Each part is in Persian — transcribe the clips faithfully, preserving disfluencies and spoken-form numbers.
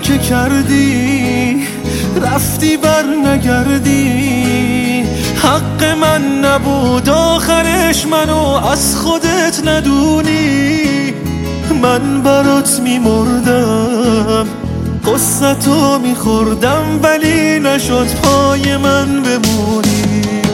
که کردی رفتی بر نگردی، حق من نبود آخرش منو از خودت ندونی. من برات میمردم قصتو میخوردم ولی نشد پای من بمونی.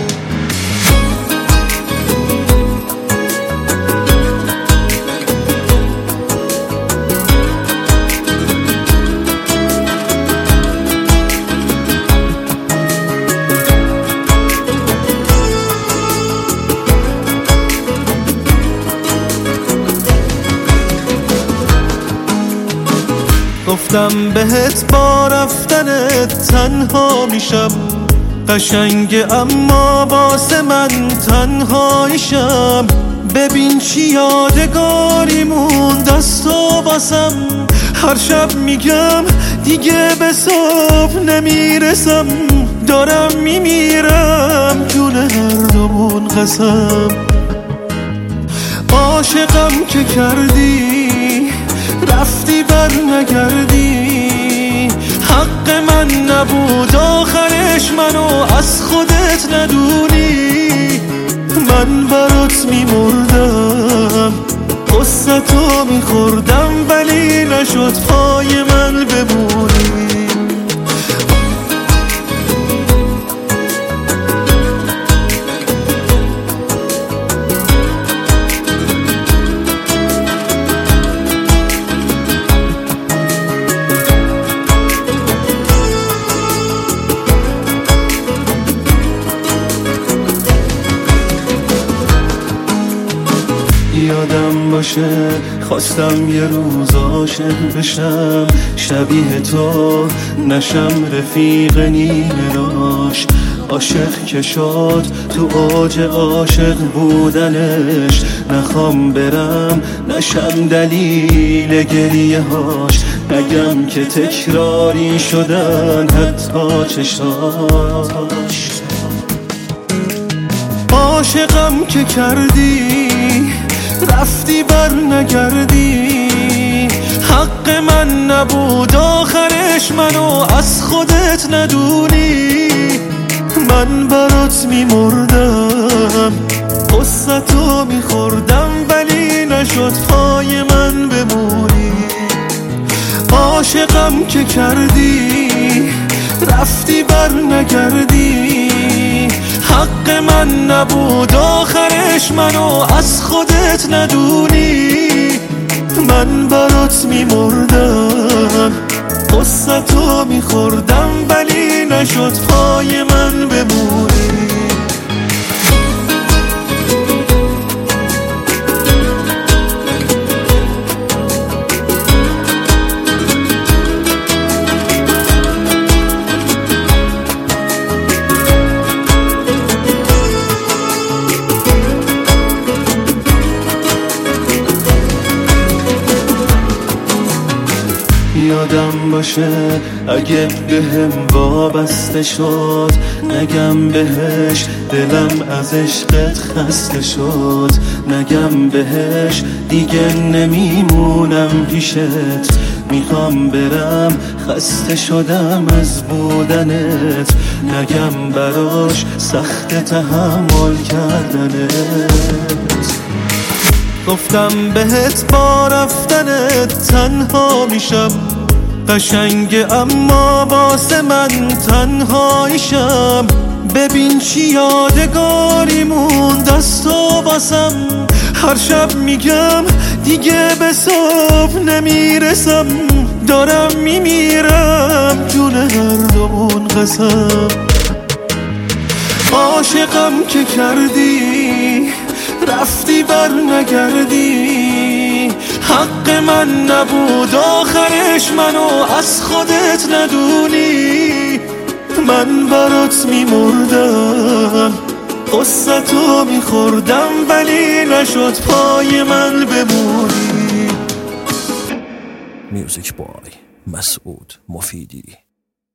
گفتم بهت با رفتنت تنها میشم قشنگ، اما واسه من تنهایشم. ببین چی یادگاری موند از تو واسم، هر شب میگم دیگه به صبح نمیرسم. دارم میمیرم جون هر دومون قسم. عاشقم که کردی رفتی بر نگردی، حق من نبود آخرش منو از خودت ندونی. من برات میمردم قصتو میخوردم ولی نشد پای من بمونی. یادم باشه خواستم یه روز عاشق بشم، شبیه تو نشم رفیق نیمه راش. عاشق که شد تو اوج عاشق بودنش، نخوام برم نشم دلیل گریه هاش. نگم که تکراری شدن حتی چشاش. عاشقم که کردی رفتی بر نگردی، حق من نبود آخرش منو از خودت ندونی. من برات میمردم قصتو میخوردم ولی نشد پای من بمونی. عاشقم که کردی رفتی بر نگردی، حق من نبود آخرش منو از خودت ندونی. من برات میمردم قصتو میخوردم ولی نشد پای من بمونی. یادم باشه اگه بهم وابسته شد، نگم بهش دلم از عشقت خسته شد. نگم بهش دیگه نمیمونم پیشت، میخوام برم خسته شدم از بودنت. نگم براش سخت تحمل کردنت. گفتم بهت با رفتنت تنها میشم قشنگ، اما واسه من تنهایشم. ببین چی یادگاری موند از تو واسم، هر شب میگم دیگه به صبح نمیرسم. دارم میمیرم جون هر دومون قسم. عاشقم که کردی رفتی بر نگردی، حق من نبود آخرش منو از خودت ندونی. من برات میمردم قصتو میخوردم ولی نشد پای من بمونی. میوزیک بای مسعود مفیدی.